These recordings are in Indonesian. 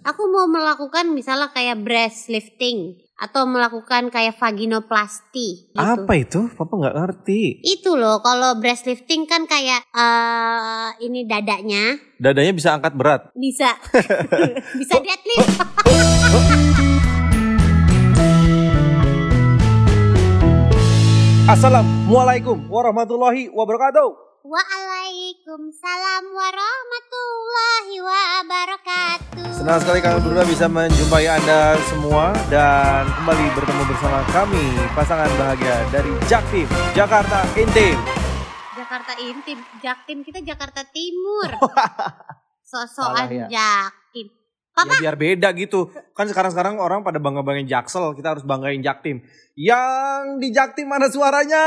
Aku mau melakukan misalnya kayak breast lifting atau melakukan kayak vaginoplasti gitu. Apa itu? Papa nggak ngerti. Itu loh, kalau breast lifting kan kayak ini dadanya. Dadanya bisa angkat berat. Bisa. Bisa deadlift. Assalamualaikum warahmatullahi wabarakatuh. Waalaikumsalam warahmatullahi wabarakatuh. Senang sekali kami berdua bisa menjumpai Anda semua dan kembali bertemu bersama kami, pasangan bahagia dari Jaktim, Jakarta Intim. Jakarta Intim, Jaktim kita Jakarta Timur. Sosokan ya. Jaktim. Papa, Ya biar beda gitu. Kan sekarang orang pada bangga-banggain Jaksel, kita harus banggain Jaktim. Yang di Jaktim mana suaranya?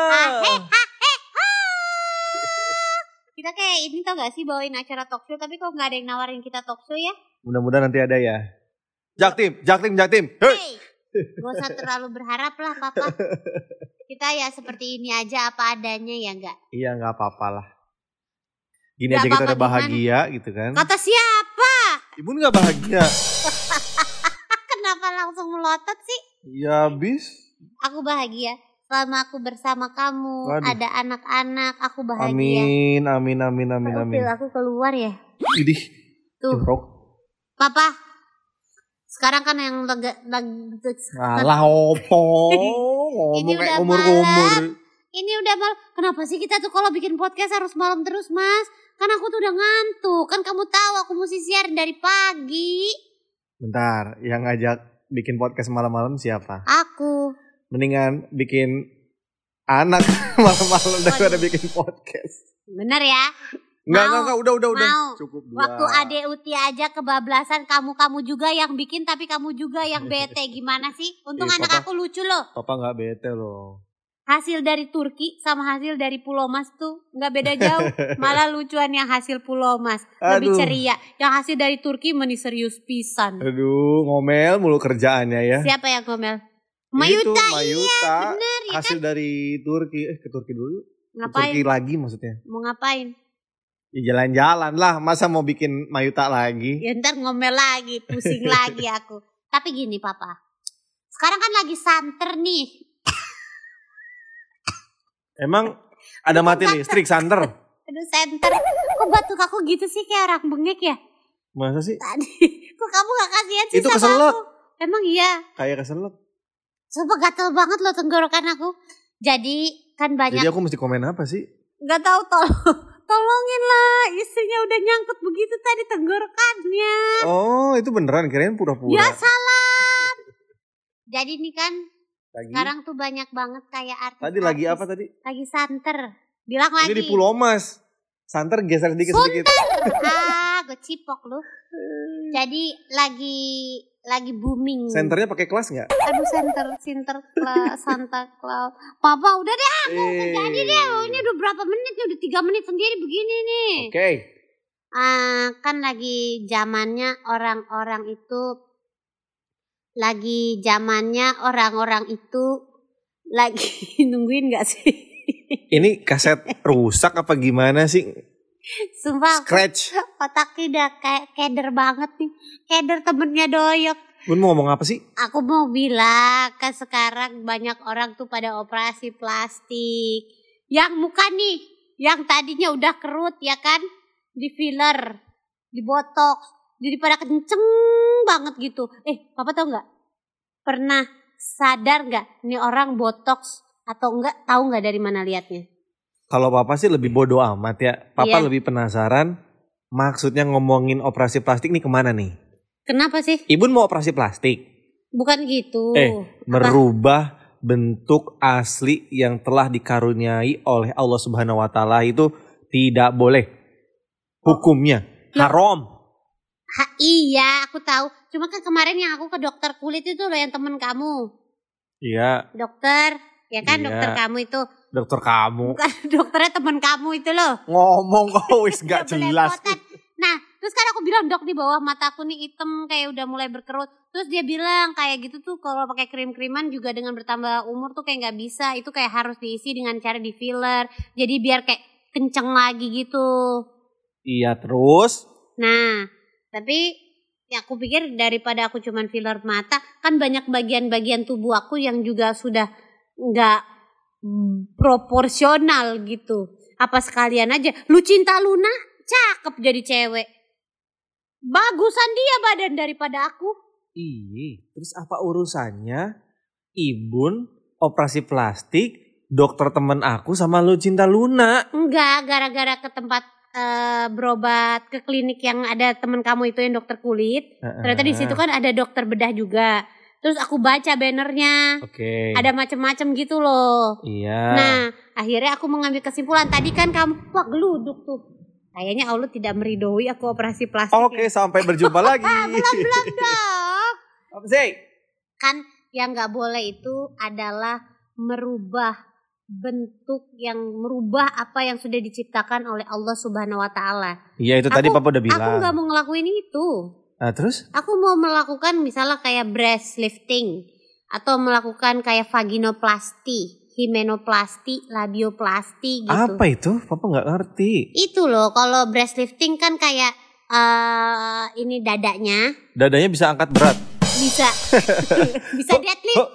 kita kayak ini tau gak sih bawain acara talk show, tapi kok gak ada yang nawarin kita talk show ya? Mudah-mudahan nanti ada ya. Jaktim. Hey, gak usah terlalu berharap lah Papa. Kita ya seperti ini aja apa adanya ya gak? Iya gak apa-apa lah. Gini Gak aja kita apa-apa udah bahagia gitu kan. Kata siapa? Ibu gak bahagia. Kenapa langsung melotot sih? Ya habis. Aku bahagia. Selama aku bersama kamu, Waduh. ada anak-anak, aku bahagia. Amin. Pil aku keluar ya. Idih. Tuh. Jorok. Papa, sekarang kan yang lagi Alah opo. Ini Ngomong kayak udah umur-umur. Ini udah malam. Kenapa sih kita tuh kalau bikin podcast harus malam terus, Mas? Kan aku tuh udah ngantuk. Kan kamu tahu aku mesti siaran dari pagi. Bentar, yang ngajak bikin podcast malam-malam siapa? Aku. Mendingan bikin anak malam-malam daripada bikin podcast. Bener ya? Enggak, udah. Mau. Cukup dua. Waktu Ade Uti aja kebablasan, kamu juga yang bikin tapi kamu juga yang bete. Gimana sih? Untung anak Papa, aku lucu loh. Papa gak bete loh. Hasil dari Turki sama hasil dari Pulau Mas tuh gak beda jauh. Malah lucuan yang hasil Pulau Mas. Lebih Aduh. ceria. Yang hasil dari Turki meni serius pisan. Aduh, ngomel mulu kerjaannya ya. Siapa yang ngomel? Itu, Mayuta, Mayuta. iya bener ya Hasil kan. dari Turki. Ke Turki dulu yuk. Ke Ngapain? Turki lagi maksudnya. Mau ngapain? Ya jalan-jalan lah. Masa mau bikin Mayuta lagi? Ya ntar ngomel lagi, pusing lagi aku. Tapi gini Papa. Sekarang kan lagi santer nih. Emang ada mati listrik santer? Aduh santer. Kok batuk aku gitu sih kayak orang bengek ya? Masa sih? Tadi. Kok kamu gak kasihan sih Itu sama keselak. aku? Emang iya. Kayak keselak. Sumpah gatel banget loh tenggorokan aku. Jadi kan banyak. Jadi aku mesti komen apa sih? Gak tahu tolongin lah. Istrinya udah nyangkut begitu tadi tenggorokannya. Oh itu beneran, kirain pura-pura. Ya salah. Jadi nih kan Lagi? sekarang tuh banyak banget kayak artis. Tadi lagi apa tadi? Lagi santer. Bilang lagi. Ini di Pulau Mas. Santer geser sedikit-sedikit. Gue cipok lu. Jadi lagi booming. Senternya pakai kelas nggak? Aduh Sinter Claus, Santa Claus. Papa udah deh, jadi deh. Ini udah berapa menit nih? Udah 3 menit sendiri begini nih. Oke. Kan lagi zamannya orang-orang itu lagi nungguin gak sih? Ini kaset rusak apa gimana sih? Sumpah Scratch. otaknya udah kayak keder banget nih. Keder temennya Doyok. Bun mau ngomong apa sih? Aku mau bilang kan sekarang banyak orang tuh pada operasi plastik. Yang muka nih, yang tadinya udah kerut ya kan, di filler, di botox, jadi pada kenceng banget gitu. Papa tau nggak? Pernah sadar nggak? Nih orang botox atau enggak? Tahu nggak dari mana liatnya? Kalau Papa sih lebih bodoh amat ya. Papa Iya. lebih penasaran. Maksudnya ngomongin operasi plastik nih kemana nih? Kenapa sih? Ibu mau operasi plastik? Bukan gitu. Merubah bentuk asli yang telah dikaruniai oleh Allah Subhanahu wa taala itu tidak boleh. Hukumnya haram. Iya, aku tahu. Cuma kan kemarin yang aku ke dokter kulit itu loh yang temen kamu. Iya. Dokter, ya kan? Iya. Dokter kamu itu. Dokter kamu. Bukan dokternya temen kamu itu loh. Ngomong kok wis gak Udah jelas. belepotan. Nah, terus kan aku bilang, Dok, di bawah mataku nih hitam kayak udah mulai berkerut. Terus dia bilang kayak gitu tuh kalau pakai krim-kriman juga dengan bertambah umur tuh kayak nggak bisa. Itu kayak harus diisi dengan cara di filler. Jadi biar kayak kenceng lagi gitu. Iya terus. Nah, tapi Ya aku pikir daripada aku cuman filler mata, kan banyak bagian-bagian tubuh aku yang juga sudah nggak proporsional gitu. Apa sekalian aja, lu cinta Luna, cakep jadi cewek. Bagusan dia badan daripada aku. Iya, terus apa urusannya Ibun operasi plastik, dokter temen aku sama lu cinta Luna? Enggak, gara-gara ke tempat berobat ke klinik yang ada temen kamu itu yang dokter kulit. Ternyata di situ kan ada dokter bedah juga. Terus aku baca bannernya. Oke. Ada macem-macem gitu loh. Iya. Nah, akhirnya aku mengambil kesimpulan. Tadi kan kamu, wah geluduk tuh. Kayaknya Allah tidak meridoi aku operasi plastik. Oke, sampai berjumpa lagi. Belum dong. Apa sih? Kan yang gak boleh itu adalah merubah bentuk, yang merubah apa yang sudah diciptakan oleh Allah Subhanahu wa taala. Iya, itu tadi Papa udah bilang. Aku gak mau ngelakuin itu. Nah, terus? Aku mau melakukan misalnya kayak breast lifting atau melakukan kayak vaginoplasti, hymenoplasti, labioplasti gitu. Apa itu? Papa nggak ngerti. Itu loh, kalau breast lifting kan kayak ini dadanya. Dadanya bisa angkat berat. Bisa. Bisa deadlift.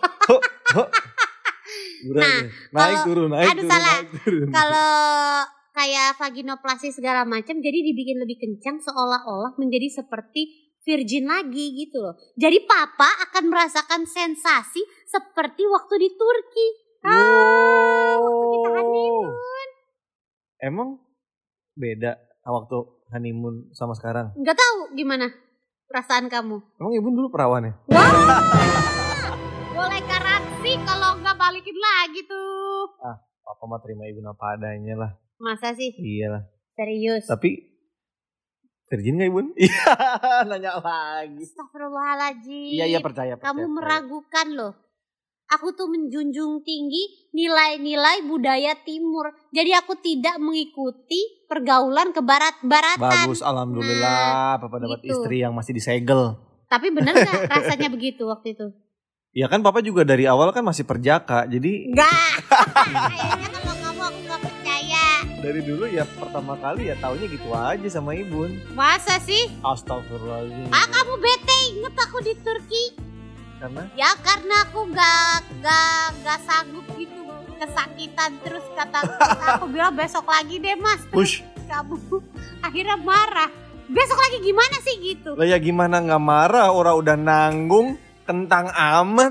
Nah, naik turun. Kalau kayak vaginoplasti segala macam, jadi dibikin lebih kencang seolah-olah menjadi seperti virgin lagi gitu loh. Jadi papa akan merasakan sensasi seperti waktu di Turki. Waktu kita honeymoon. Emang beda waktu honeymoon sama sekarang? Nggak tahu gimana perasaan kamu. Emang Ibu dulu perawan ya? Wah, boleh garansi kalau nggak balikin lagi tuh. Papa mah terima Ibu apa adanya lah. Masa sih? Iyalah. Serius. Tapi virgin gak Ibu? Iya, nanya lagi. Astagfirullahaladzim. Iya percaya. Kamu meragukan loh. Aku tuh menjunjung tinggi nilai-nilai budaya timur. Jadi aku tidak mengikuti pergaulan ke barat-baratan. Bagus, alhamdulillah. Papa dapat gitu. istri yang masih disegel. Tapi bener gak rasanya begitu waktu itu? Ya kan Papa juga dari awal kan masih perjaka. Jadi enggak. Kayaknya kalau kamu aku gak percaya. Dari dulu ya pertama kali ya taunya gitu aja sama Ibun. Masa sih? Astagfirullahaladzim. Kamu bete inget aku di Turki. Karena? Ya karena aku gak sanggup gitu, kesakitan terus kata aku bilang besok lagi deh mas. Push. Kamu akhirnya marah. Besok lagi gimana sih gitu? Lah ya gimana nggak marah, orang udah nanggung kentang amat.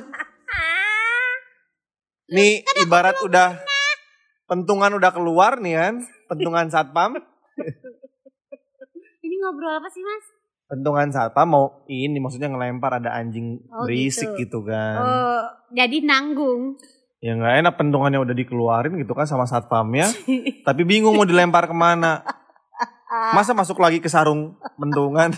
Nih ibarat udah pentungan udah keluar nih kan, pentungan satpam. Ini ngobrol apa sih mas? Pentungan satpam mau ini maksudnya ngelempar ada anjing berisik gitu kan. Oh, jadi nanggung. Ya nggak enak pentungannya udah dikeluarin gitu kan sama satpamnya. Tapi bingung mau dilempar kemana. Masa masuk lagi ke sarung pentungan?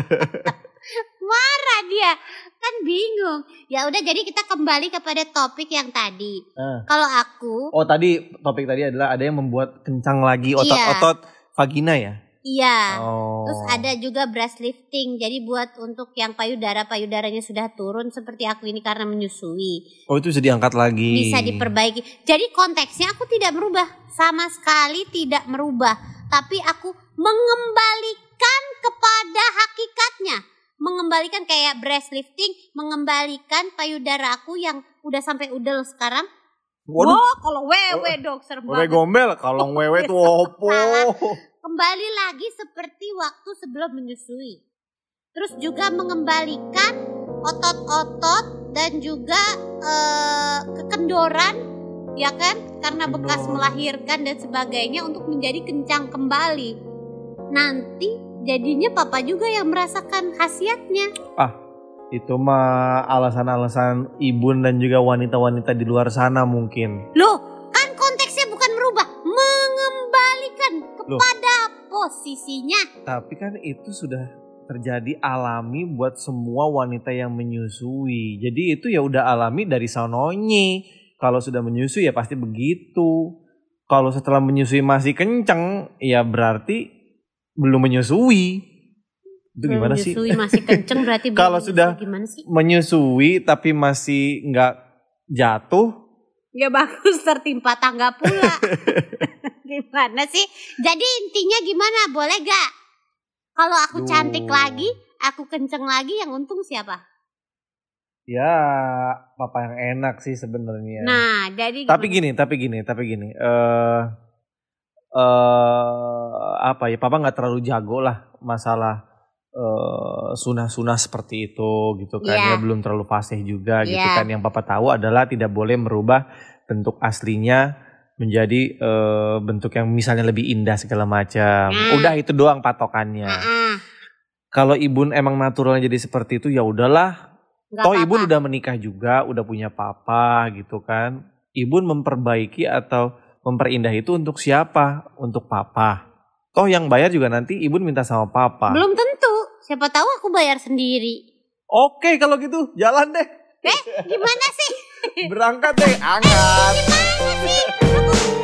Marah dia, kan bingung. Ya udah jadi kita kembali kepada topik yang tadi. Kalau aku. Oh tadi topik tadi adalah ada yang membuat kencang lagi otot-otot vagina ya? Iya, Terus ada juga breast lifting. Jadi buat untuk yang payudaranya sudah turun seperti aku ini karena menyusui. Oh itu bisa diangkat lagi. Bisa diperbaiki. Jadi konteksnya aku tidak merubah, sama sekali tidak merubah. Tapi aku mengembalikan kepada hakikatnya. Mengembalikan kayak breast lifting, mengembalikan payudara aku yang udah sampai udel sekarang. Waduh. Oh, kalau wewe dong serem banget. Gombel, kalau wewe tuh opo. Kembali lagi seperti waktu sebelum menyusui. Terus juga mengembalikan otot-otot dan juga kekendoran, ya kan? Karena bekas melahirkan dan sebagainya untuk menjadi kencang kembali. Nanti jadinya papa juga yang merasakan khasiatnya. Itu mah alasan-alasan Ibun dan juga wanita-wanita di luar sana mungkin. Loh, kan konteksnya bukan merubah, mengembalikan kepada posisinya. Tapi kan itu sudah terjadi alami buat semua wanita yang menyusui. Jadi itu ya udah alami dari sononya. Kalau sudah menyusui ya pasti begitu. Kalau setelah menyusui masih kenceng, ya berarti belum menyusui. Itu gimana sih? Menyusui masih kenceng berarti kalau sudah gimana sih? Menyusui tapi masih nggak jatuh, ya bagus tertimpa tangga pula. Gimana sih? Jadi intinya gimana? Boleh gak? Kalau aku cantik lagi, aku kenceng lagi, yang untung siapa? Ya, papa yang enak sih sebenarnya. Nah, jadi Tapi gini. Apa ya? Papa nggak terlalu jago lah masalah sunah-sunah seperti itu gitu kan. Iya. Ya belum terlalu fasih juga gitu Iya. kan. Yang papa tahu adalah tidak boleh merubah bentuk aslinya menjadi bentuk yang misalnya lebih indah segala macam. Udah itu doang patokannya. Kalau Ibun emang naturalnya jadi seperti itu ya udahlah. Nggak Toh apa-apa. Ibun udah menikah juga, udah punya papa gitu kan. Ibun memperbaiki atau memperindah itu untuk siapa? Untuk papa. Toh yang bayar juga nanti Ibun minta sama papa. Belum tentu. Siapa tahu aku bayar sendiri. Oke kalau gitu jalan deh. Gimana sih? Berangkat deh, angkat. Gimana sih?